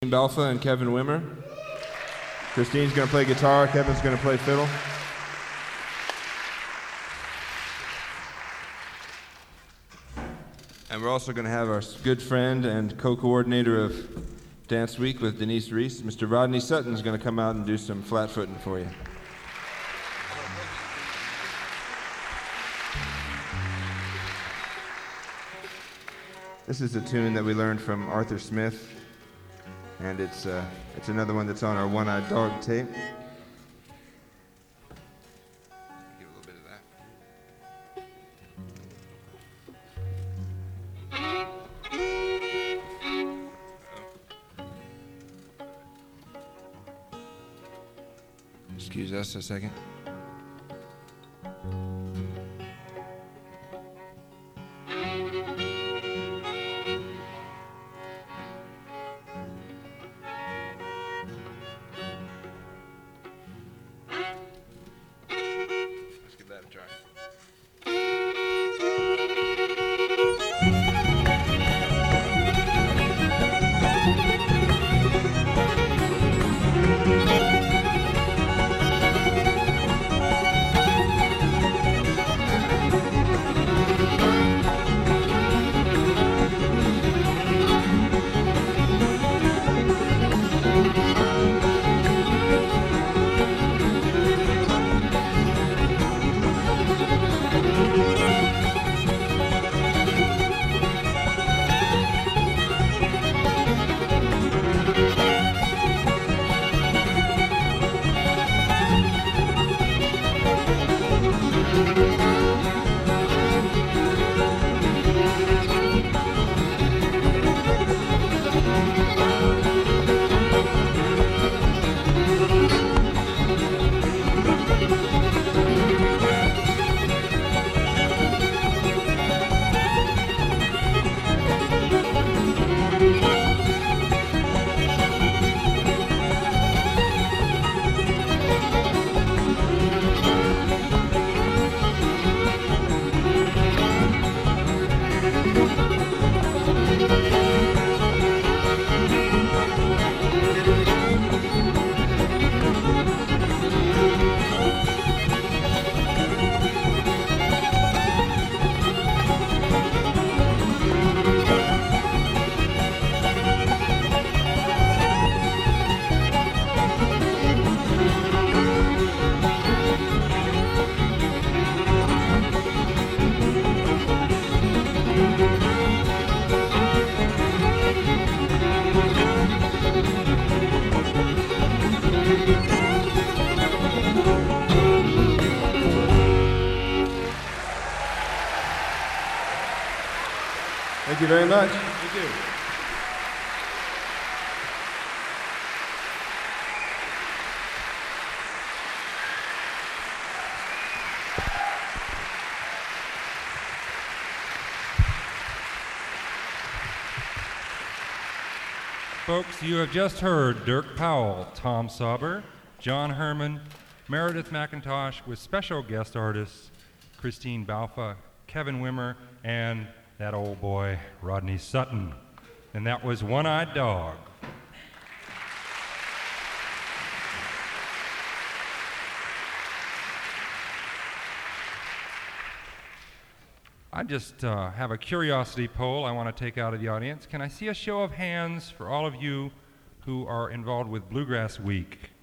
Balfa and Kevin Wimmer. Christine's going to play guitar, Kevin's going to play fiddle. And we're also going to have our good friend and co-coordinator of Dance Week with Denise Reese, Mr. Rodney Sutton, is going to come out and do some flat-footing for you. This is a tune that we learned from Arthur Smith, and it's another one that's on our One-Eyed Dog tape. Get a little bit of that. Excuse us a second. Thank you very much. Thank you. Folks, you have just heard Dirk Powell, Tom Sauber, John Herman, Meredith McIntosh with special guest artists Christine Balfa, Kevin Wimmer, and that old boy, Rodney Sutton. And that was One-Eyed Dog. I just have a curiosity poll I want to take out of the audience. Can I see a show of hands for all of you who are involved with Bluegrass Week?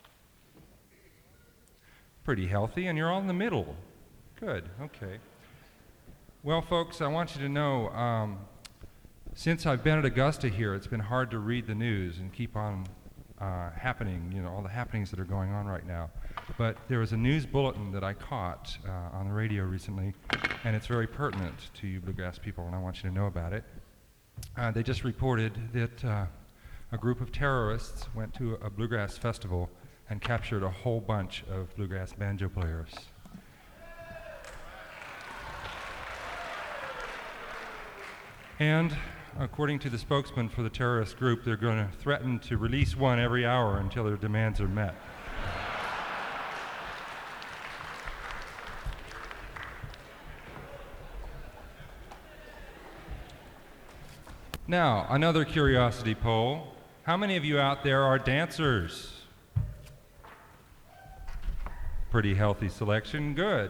Pretty healthy, and you're all in the middle. Good, okay. Well, folks, I want you to know, since I've been at Augusta here, it's been hard to read the news and keep on happening, you know, all the happenings that are going on right now. But there was a news bulletin that I caught on the radio recently, and it's very pertinent to you bluegrass people, and I want you to know about it. They just reported that a group of terrorists went to a bluegrass festival and captured a whole bunch of bluegrass banjo players. And according to the spokesman for the terrorist group, they're going to threaten to release one every hour until their demands are met. Now, another curiosity poll. How many of you out there are dancers? Pretty healthy selection, good.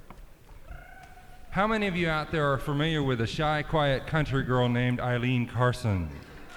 How many of you out there are familiar with a shy, quiet country girl named Eileen Carson?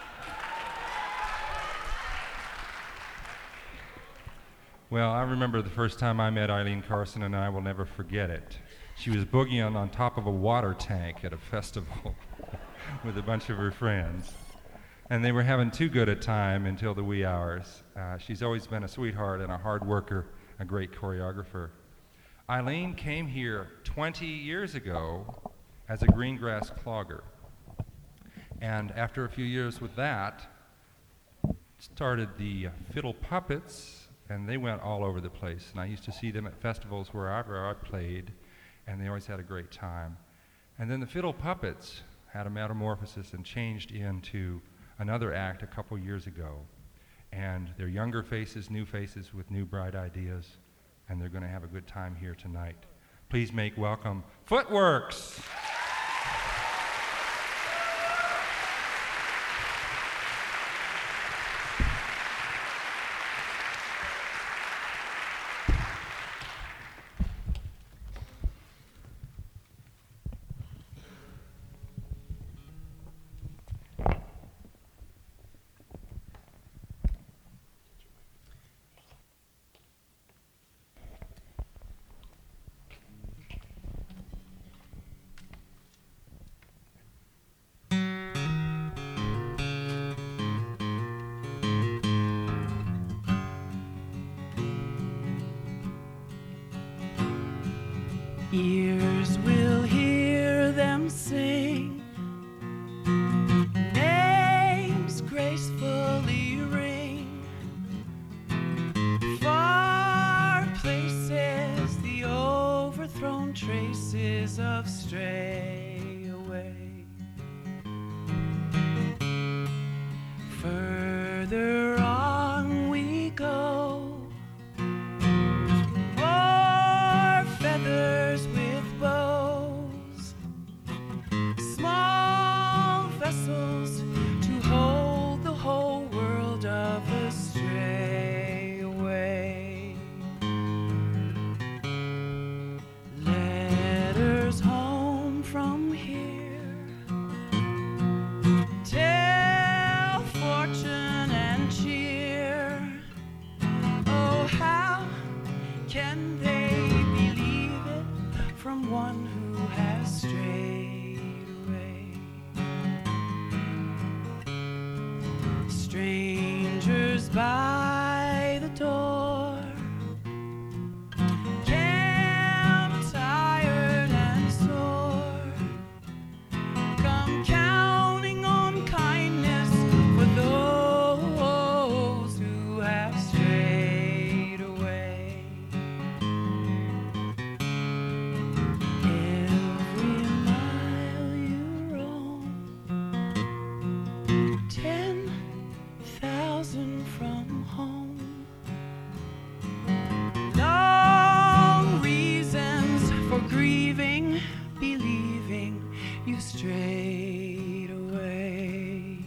Well, I remember the first time I met Eileen Carson, and I will never forget it. She was boogieing on top of a water tank at a festival with a bunch of her friends. And they were having too good a time until the wee hours. She's always been a sweetheart and a hard worker, a great choreographer. Eileen came here 20 years ago as a green grass clogger. And after a few years with that, started the Fiddle Puppets, and they went all over the place. And I used to see them at festivals wherever I played, and they always had a great time. And then the Fiddle Puppets had a metamorphosis and changed into another act a couple years ago. And they're younger faces, new faces with new bright ideas, and they're going to have a good time here tonight. Please make welcome Footworks. Ears will hear them sing, names gracefully ring, far places, the overthrown traces of stray away. Further on we go, more feathers with bows, small vessels to hold the whole world of the stray away. Letters home from here tell fortune and cheer. Oh, how can they believe it from one who has strayed away? Strangers by the door, camp tired and sore, come counting on kindness for those who have strayed away. Every mile you roam, 10,000 from home. Long reasons for grieving, believing you strayed away.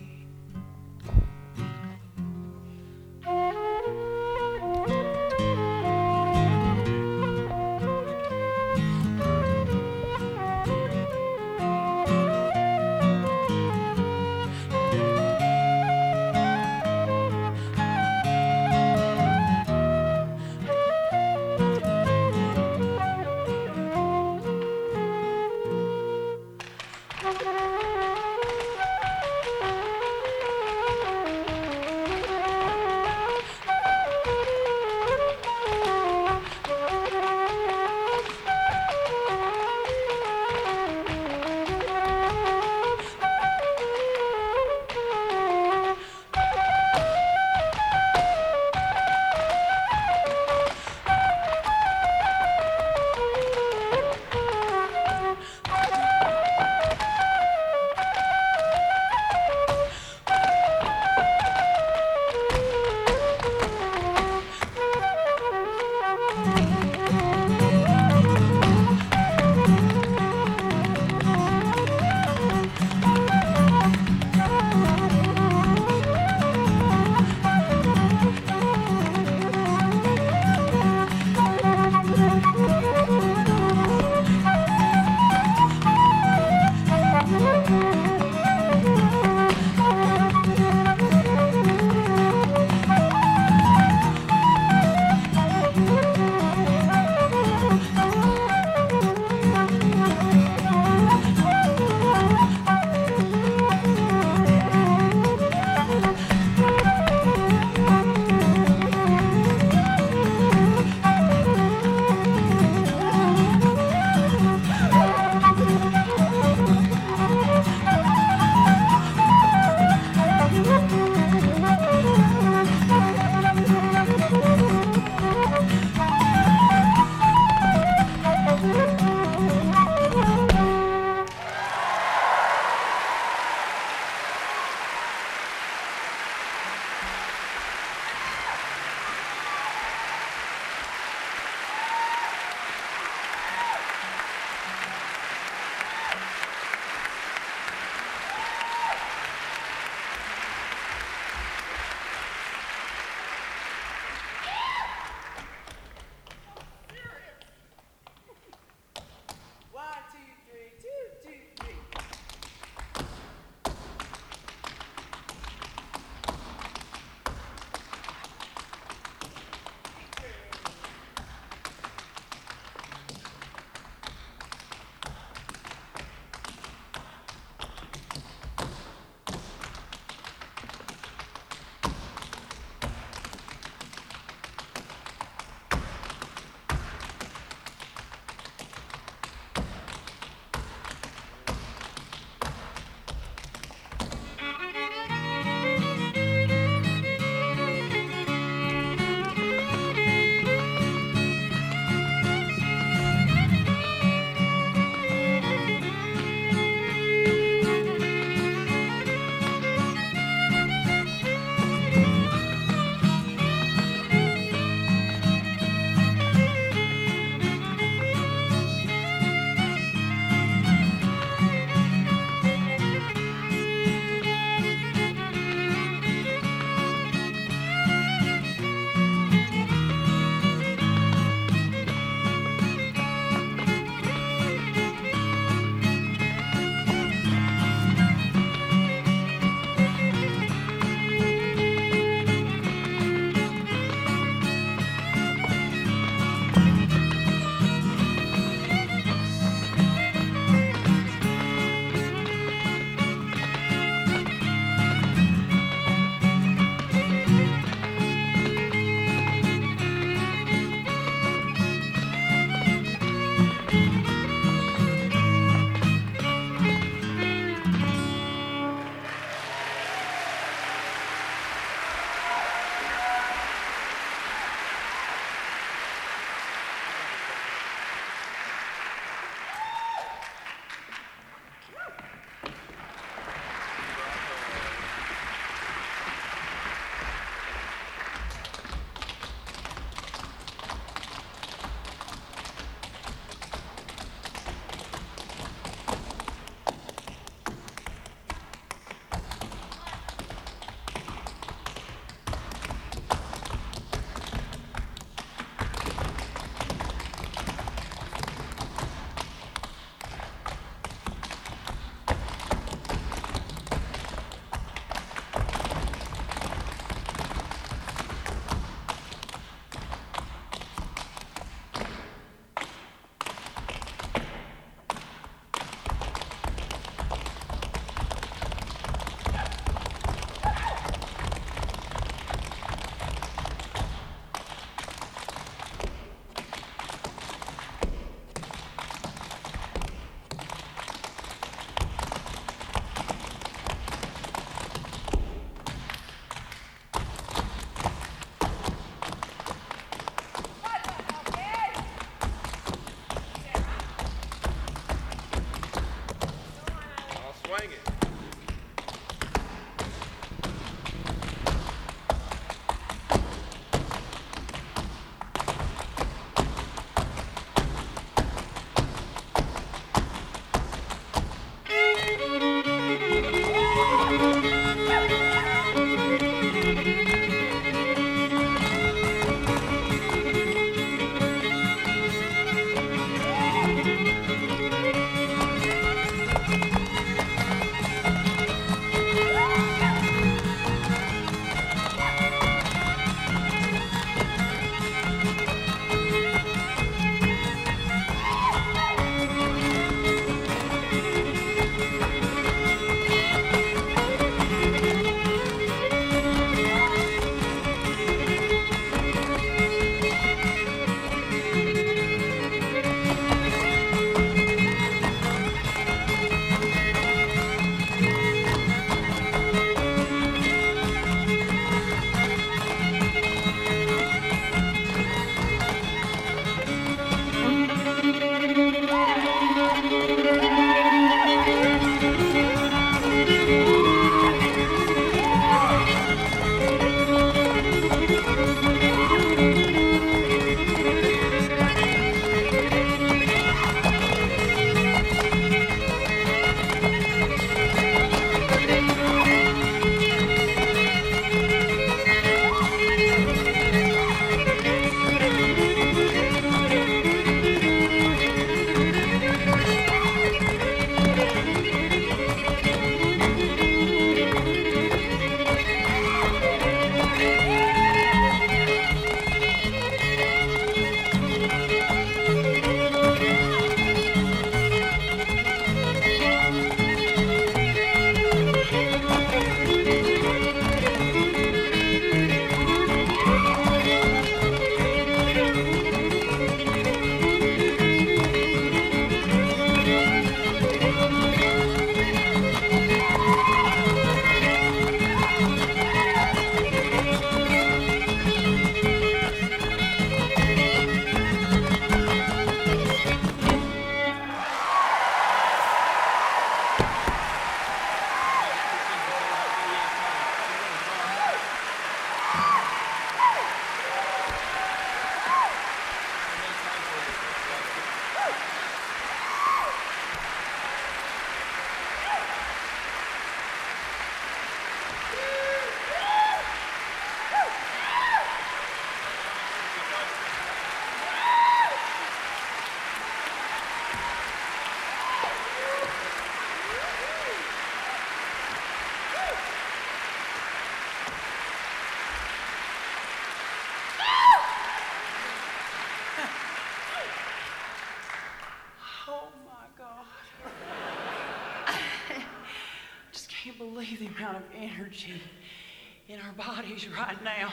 the amount of energy in our bodies right now.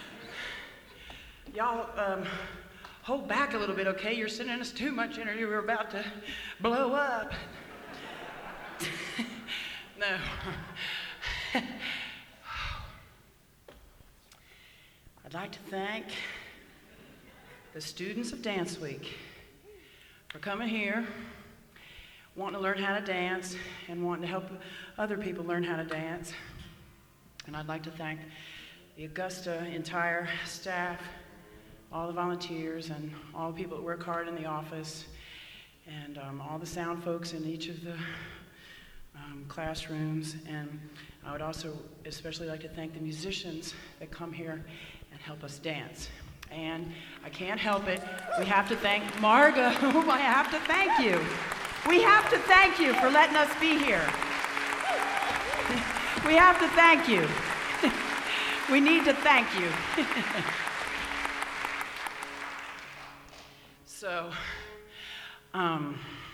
Y'all, hold back a little bit, okay? You're sending us too much energy. We're about to blow up. No. I'd like to thank the students of Dance Week for coming here, wanting to learn how to dance, and wanting to help other people learn how to dance. And I'd like to thank the Augusta entire staff, all the volunteers, and all the people that work hard in the office, and all the sound folks in each of the classrooms. And I would also especially like to thank the musicians that come here and help us dance. And I can't help it, we have to thank Margot. I have to thank you. We have to thank you for letting us be here. We have to thank you. We need to thank you. So, I'm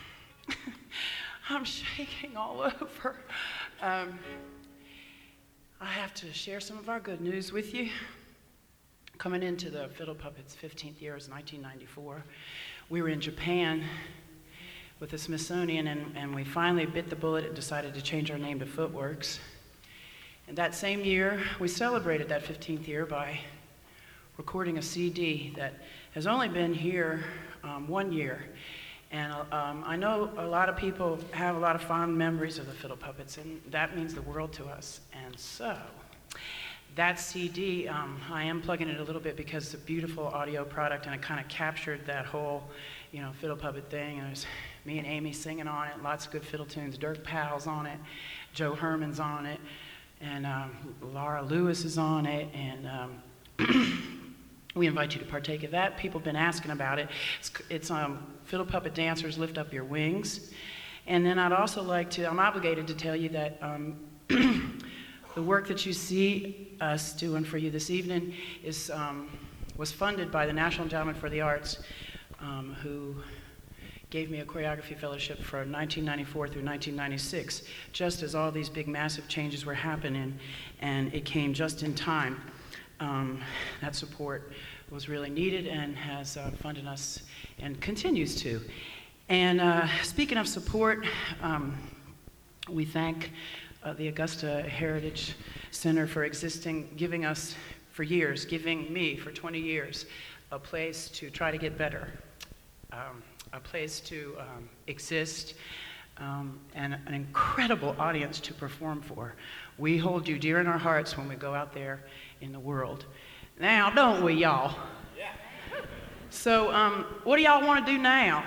shaking all over. I have to share some of our good news with you. Coming into the Fiddle Puppets' 15th year was 1994. We were in Japan with the Smithsonian, and we finally bit the bullet and decided to change our name to Footworks. And that same year, we celebrated that 15th year by recording a CD that has only been here 1 year. And I know a lot of people have a lot of fond memories of the Fiddle Puppets, and that means the world to us. And so, that CD, I am plugging it a little bit because it's a beautiful audio product, and it kind of captured that whole, Fiddle Puppet thing. And it was me and Amy singing on it, lots of good fiddle tunes. Dirk Powell's on it, Joe Herman's on it, and Laura Lewis is on it, and we invite you to partake of that. People have been asking about it. It's Fiddle Puppet Dancers Lift Up Your Wings. And then I'd also like to, I'm obligated to tell you that the work that you see us doing for you this evening was funded by the National Endowment for the Arts, who gave me a choreography fellowship from 1994 through 1996, just as all these big, massive changes were happening, and it came just in time. That support was really needed and has funded us and continues to. And speaking of support, we thank the Augusta Heritage Center for giving us for years, giving me for 20 years, a place to try to get better, a place to exist, and an incredible audience to perform for. We hold you dear in our hearts when we go out there in the world. Now, don't we, y'all? Yeah. So, what do y'all want to do now?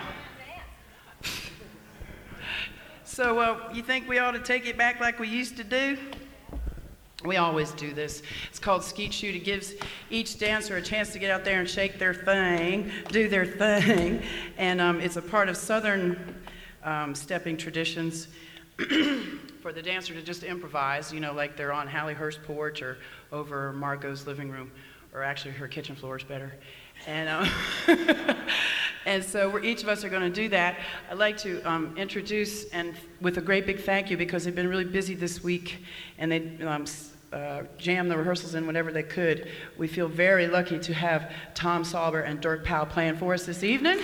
So, you think we ought to take it back like we used to do? We always do this. It's called Skeet Shoot. It gives each dancer a chance to get out there and shake their thing, do their thing, and it's a part of Southern stepping traditions for the dancer to just improvise, like they're on Hallie Hurst's porch or over Margot's living room, or actually her kitchen floor is better. And and so each of us are going to do that. I'd like to introduce, and with a great big thank you, because they've been really busy this week, and they jammed the rehearsals in whenever they could. We feel very lucky to have Tom Salber and Dirk Powell playing for us this evening.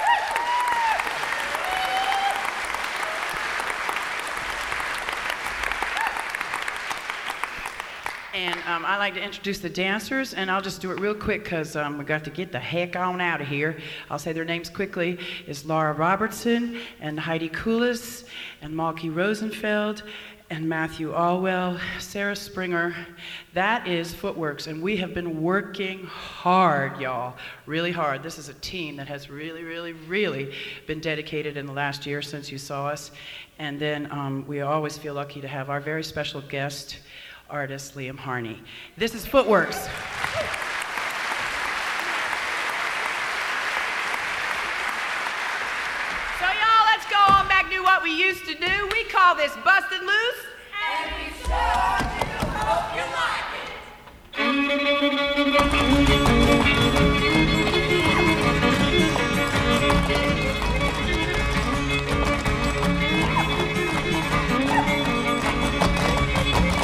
And I'd like to introduce the dancers, and I'll just do it real quick because we got to get the heck on out of here. I'll say their names quickly. It's Laura Robertson, and Heidi Kulis, and Malky Rosenfeld, and Matthew Alwell, Sarah Springer. That is Footworks, and we have been working hard, y'all, really hard. This is a team that has really, really, really been dedicated in the last year since you saw us. And then we always feel lucky to have our very special guest, artist Liam Harney. This is Footworks. So y'all, let's go on back to what we used to do. We call this Busted Loose. And we sure do hope you like it.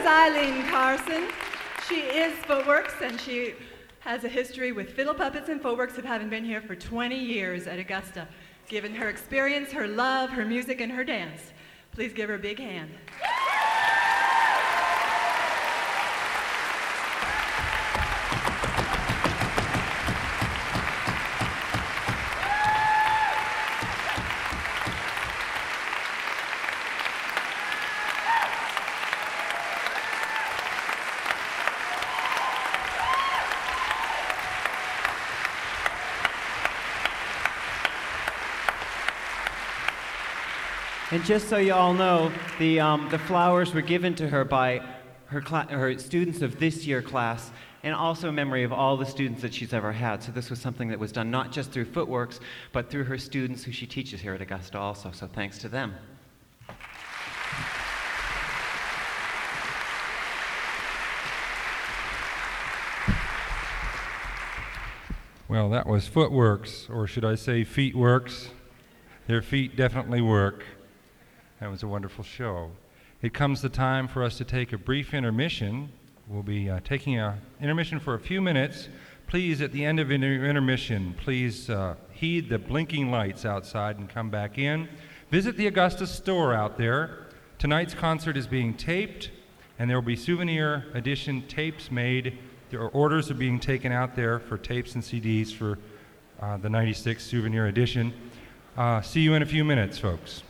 Eileen Carson. She is Footworks, and she has a history with Fiddle Puppets and Footworks of having been here for 20 years at Augusta. Given her experience, her love, her music, and her dance, please give her a big hand. And just so you all know, the flowers were given to her by her students of this year class, and also in memory of all the students that she's ever had. So this was something that was done not just through Footworks, but through her students who she teaches here at Augusta also. So thanks to them. Well, that was Footworks, or should I say Feetworks. Their feet definitely work. That was a wonderful show. It comes the time for us to take a brief intermission. We'll be taking an intermission for a few minutes. Please, at the end of intermission, please heed the blinking lights outside and come back in. Visit the Augusta store out there. Tonight's concert is being taped, and there will be souvenir edition tapes made. There are orders are being taken out there for tapes and CDs for the 96 souvenir edition. See you in a few minutes, folks.